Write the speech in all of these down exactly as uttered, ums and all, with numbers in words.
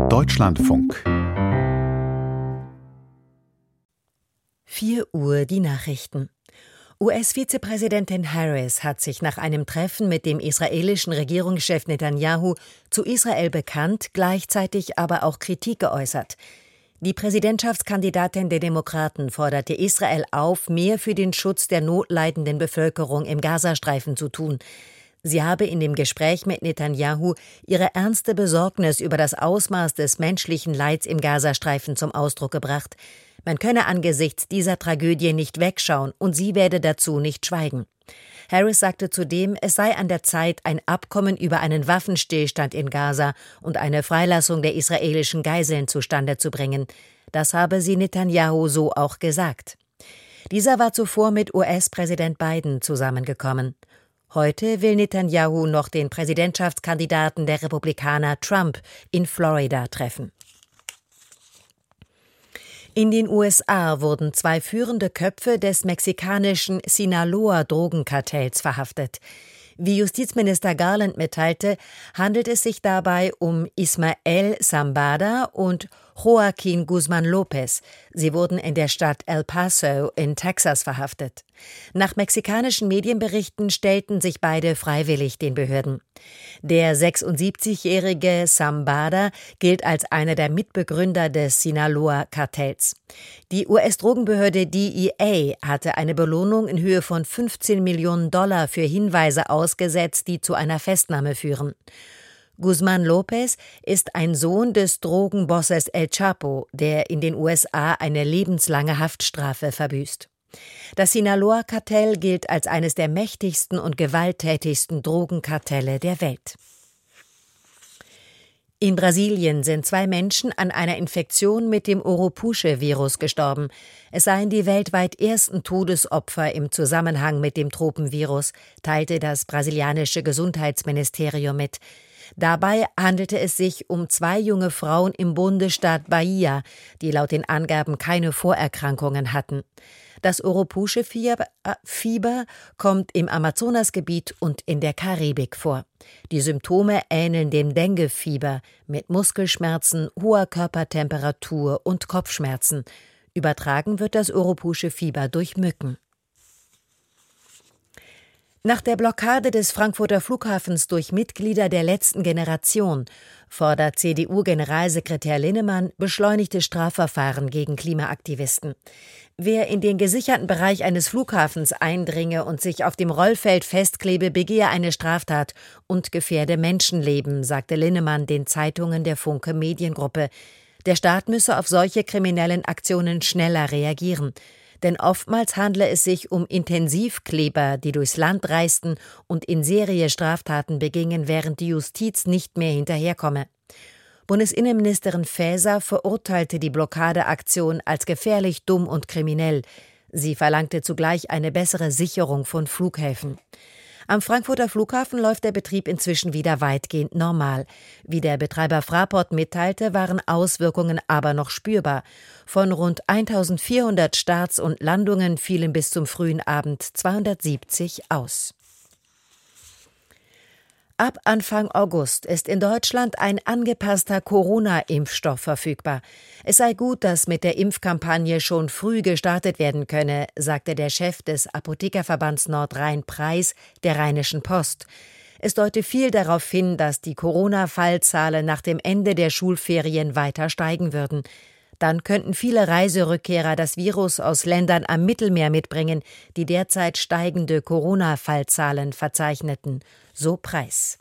Deutschlandfunk. vier Uhr die Nachrichten. U S-Vizepräsidentin Harris hat sich nach einem Treffen mit dem israelischen Regierungschef Netanyahu zu Israel bekannt, gleichzeitig aber auch Kritik geäußert. Die Präsidentschaftskandidatin der Demokraten forderte Israel auf, mehr für den Schutz der notleidenden Bevölkerung im Gazastreifen zu tun. Sie habe in dem Gespräch mit Netanyahu ihre ernste Besorgnis über das Ausmaß des menschlichen Leids im Gazastreifen zum Ausdruck gebracht. Man könne angesichts dieser Tragödie nicht wegschauen und sie werde dazu nicht schweigen. Harris sagte zudem, es sei an der Zeit, ein Abkommen über einen Waffenstillstand in Gaza und eine Freilassung der israelischen Geiseln zustande zu bringen. Das habe sie Netanyahu so auch gesagt. Dieser war zuvor mit U S-Präsident Biden zusammengekommen. Heute will Netanyahu noch den Präsidentschaftskandidaten der Republikaner Trump in Florida treffen. In den U S A wurden zwei führende Köpfe des mexikanischen Sinaloa-Drogenkartells verhaftet. Wie Justizminister Garland mitteilte, handelt es sich dabei um Ismael Zambada und Joaquin Guzman Lopez. Sie wurden in der Stadt El Paso in Texas verhaftet. Nach mexikanischen Medienberichten stellten sich beide freiwillig den Behörden. Der sechsundsiebzigjährige Zambada gilt als einer der Mitbegründer des Sinaloa-Kartells. Die U S-Drogenbehörde D E A hatte eine Belohnung in Höhe von fünfzehn Millionen Dollar für Hinweise ausgesetzt, die zu einer Festnahme führen. Guzman Lopez ist ein Sohn des Drogenbosses El Chapo, der in den U S A eine lebenslange Haftstrafe verbüßt. Das Sinaloa-Kartell gilt als eines der mächtigsten und gewalttätigsten Drogenkartelle der Welt. In Brasilien sind zwei Menschen an einer Infektion mit dem Oropouche-Virus gestorben. Es seien die weltweit ersten Todesopfer im Zusammenhang mit dem Tropenvirus, teilte das brasilianische Gesundheitsministerium mit. Dabei handelte es sich um zwei junge Frauen im Bundesstaat Bahia, die laut den Angaben keine Vorerkrankungen hatten. Das Oropouche-Fieber kommt im Amazonasgebiet und in der Karibik vor. Die Symptome ähneln dem Dengue-Fieber mit Muskelschmerzen, hoher Körpertemperatur und Kopfschmerzen. Übertragen wird das Oropouche-Fieber durch Mücken. Nach der Blockade des Frankfurter Flughafens durch Mitglieder der letzten Generation fordert C D U-Generalsekretär Linnemann beschleunigte Strafverfahren gegen Klimaaktivisten. Wer in den gesicherten Bereich eines Flughafens eindringe und sich auf dem Rollfeld festklebe, begehe eine Straftat und gefährde Menschenleben, sagte Linnemann den Zeitungen der Funke Mediengruppe. Der Staat müsse auf solche kriminellen Aktionen schneller reagieren. Denn oftmals handle es sich um Intensivkleber, die durchs Land reisten und in Serie Straftaten begingen, während die Justiz nicht mehr hinterherkomme. Bundesinnenministerin Faeser verurteilte die Blockadeaktion als gefährlich, dumm und kriminell. Sie verlangte zugleich eine bessere Sicherung von Flughäfen. Am Frankfurter Flughafen läuft der Betrieb inzwischen wieder weitgehend normal. Wie der Betreiber Fraport mitteilte, waren Auswirkungen aber noch spürbar. Von rund eintausendvierhundert Starts und Landungen fielen bis zum frühen Abend zweihundertsiebzig aus. Ab Anfang August ist in Deutschland ein angepasster Corona-Impfstoff verfügbar. Es sei gut, dass mit der Impfkampagne schon früh gestartet werden könne, sagte der Chef des Apothekerverbands Nordrhein-Preis der Rheinischen Post. Es deute viel darauf hin, dass die Corona-Fallzahlen nach dem Ende der Schulferien weiter steigen würden. Dann könnten viele Reiserückkehrer das Virus aus Ländern am Mittelmeer mitbringen, die derzeit steigende Corona-Fallzahlen verzeichneten, so Preis.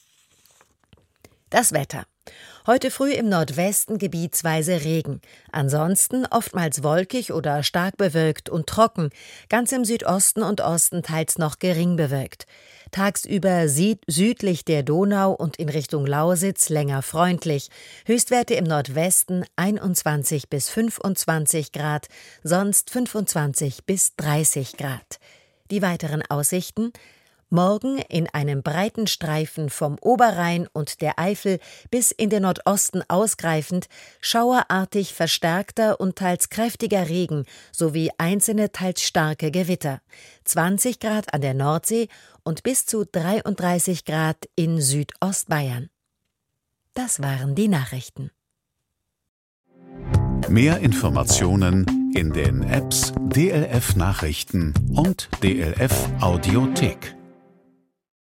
Das Wetter. Heute früh im Nordwesten gebietsweise Regen. Ansonsten oftmals wolkig oder stark bewölkt und trocken. Ganz im Südosten und Osten teils noch gering bewölkt. Tagsüber südlich der Donau und in Richtung Lausitz länger freundlich. Höchstwerte im Nordwesten einundzwanzig bis fünfundzwanzig Grad, sonst fünfundzwanzig bis dreißig Grad. Die weiteren Aussichten: Morgen in einem breiten Streifen vom Oberrhein und der Eifel bis in den Nordosten ausgreifend, schauerartig verstärkter und teils kräftiger Regen sowie einzelne teils starke Gewitter. zwanzig Grad an der Nordsee und bis zu dreiunddreißig Grad in Südostbayern. Das waren die Nachrichten. Mehr Informationen in den Apps D L F Nachrichten und D L F Audiothek.